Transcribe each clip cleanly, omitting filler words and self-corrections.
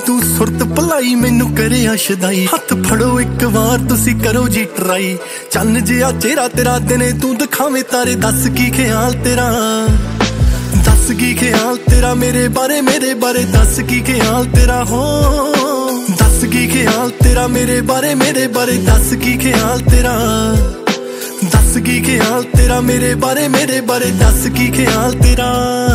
ਤੂੰ ਸੁਰਤ ਭਲਾਈ ਮੈਨੂੰ ਕਰਿਆ ਸ਼ਦਾਈ। ਹੱਥ ਫੜੋ ਇੱਕ ਵਾਰ ਤੁਸੀਂ ਕਰੋ ਜੀ ਟਰਾਈ। ਚੰਨ ਜਿਹਾ ਚਿਹਰਾ ਤੇਰਾ ਦਿਨੇ ਤੂੰ ਦਿਖਾਵੇਂ ਤਾਰੇ। ਦੱਸ ਕੀ ਖਿਆਲ ਤੇਰਾ, ਦੱਸ ਕੀ ਖਿਆਲ ਤੇਰਾ ਮੇਰੇ ਬਾਰੇ ਦੱਸ ਕੀ ਖਿਆਲ ਤੇਰਾ ਹੋ। ਦੱਸ ਕੀ ਖਿਆਲ ਤੇਰਾ ਮੇਰੇ ਬਾਰੇ ਦੱਸ ਕੀ ਖਿਆਲ ਤੇਰਾ। ਦੱਸ ਕੀ ਖਿਆਲ ਤੇਰਾ ਮੇਰੇ ਬਾਰੇ ਦੱਸ ਕੀ ਖਿਆਲ ਤੇਰਾ।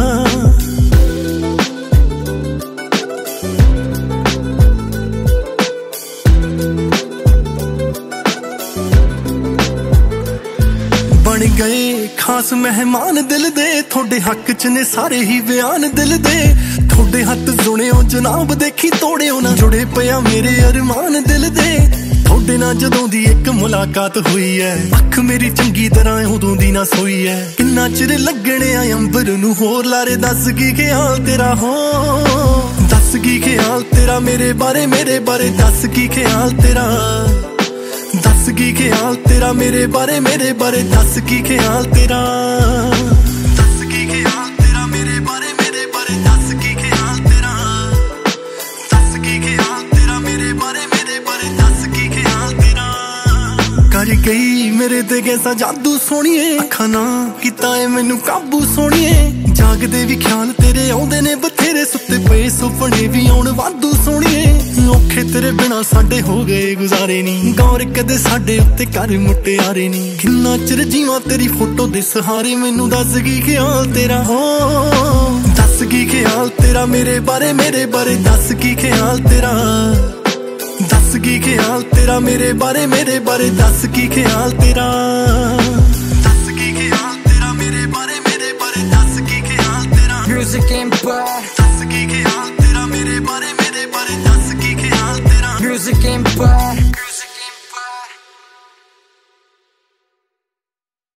ਬਣ ਗਏ ਖਾਸ ਮਹਿਮਾਨ ਦਿਲ ਦੇ, ਤੁਹਾਡੇ ਹੱਕ ਚ ਨੇ ਸਾਰੇ ਹੀ ਬਿਆਨ ਦਿਲ ਦੇ। ਤੁਹਾਡੇ ਹੱਥ ਸੁਣਿਓ ਜਨਾਬ ਦੇਖੀ ਤੋੜਿਓ ਨਾ, ਜੁੜੇ ਪਿਆ ਮੇਰੇ ਅਰਮਾਨ ਦਿਲ ਦੇ। ਤੁਹਾਡੇ ਨਾਲ ਜਦੋਂ ਦੀ ਇੱਕ ਮੁਲਾਕਾਤ ਹੋਈ ਐ, ਅੱਖ ਮੇਰੀ ਚੰਗੀ ਤਰ੍ਹਾਂ ਉਦੋਂ ਦੀ ਨਾ ਸੋਈ ਐ। ਕਿੰਨਾ ਚਿਰ ਲੱਗਣੇ ਆ ਅੰਬਰ ਨੂੰ ਹੋਰ ਲਾਰੇ। ਦੱਸ ਕੀ ਖਿਆਲ ਤੇਰਾ ਹੋ, ਦੱਸ ਕੀ ਖਿਆਲ ਤੇਰਾ ਮੇਰੇ ਬਾਰੇ ਦੱਸ ਕੀ ਖਿਆਲ ਤੇਰਾ। ਦੱਸ ਕੀ ਖਿਆਲ ਤੇਰਾ ਮੇਰੇ ਬਾਰੇ ਦੱਸ ਕੀ ਖਿਆਲ ਤੇਰਾ। ਦੱਸ ਕੀ ਖਿਆਲ ਤੇਰਾ ਮੇਰੇ ਬਾਰੇ ਦੱਸ ਕੀ ਖਿਆਲ ਤੇਰਾ। ਦੱਸ ਕੀ ਖਿਆਲ ਤੇਰਾ ਮੇਰੇ ਬਾਰੇ ਦੱਸ ਕੀ ਖਿਆਲ ਤੇਰਾ। ਕਰ ਗਈ ਮੇਰੇ ਤੇ ਕੈਸਾ ਜਾਦੂ ਸੋਹਣੀਏ, ਅੱਖਾਂ ਨਾ ਕੀਤਾ ਏ ਮੈਨੂੰ ਕਾਬੂ ਸੋਹਣੀਏ। ਜਾਗਦੇ ਵੀ ਖਿਆਲ ਤੇਰੇ ਆਉਂਦੇ ਨੇ ਬਥੇਰੇ, ਸੁੱਤੇ ਪਏ ਸੁਪਨੇ ਵੀ ਆਉਣ ਵਾਧੂ ਸੋਹਣੀਏ। ਔਖੇ ਤੇਰੇ ਬਿਨਾ ਸਾਡੇ ਹੋ ਗਏ ਗੁਜ਼ਾਰੇ ਨੀ, ਗੌਰ ਕਦੇ ਸਾਡੇ ਉੱਤੇ ਕਰ ਮੁਟਿਆਰੇ ਨੀ। ਕਿੰਨਾ ਚਿਰ ਜੀਵਾਂ ਤੇਰੀ ਫੋਟੋ ਦੇ ਸਹਾਰੇ, ਮੈਨੂੰ ਦੱਸ ਕੀ ਖਿਆਲ ਤੇਰਾ ਹੋ। ਦੱਸ ਕੀ ਖਿਆਲ ਤੇਰਾ ਮੇਰੇ ਬਾਰੇ ਦੱਸ ਕੀ ਖਿਆਲ ਤੇਰਾ। ਦੱਸ ਕੀ ਖਿਆਲ ਤੇਰਾ ਮੇਰੇ ਬਾਰੇ ਦੱਸ ਕੀ ਖਿਆਲ ਤੇਰਾ। ਦੱਸ ਕੀ ਖਿਆਲ ਤੇਰਾ ਮੇਰੇ ਬਾਰੇ ਦੱਸ ਕੀ ਖਿਆਲ ਤੇਰਾ। Music Empire, ਦੱਸ ਕੀ ਖਿਆਲ ਤੇਰਾ ਮੇਰੇ ਬਾਰੇ ਦੱਸ ਕੀ ਖਿਆਲ ਤੇਰਾ। Music Empire।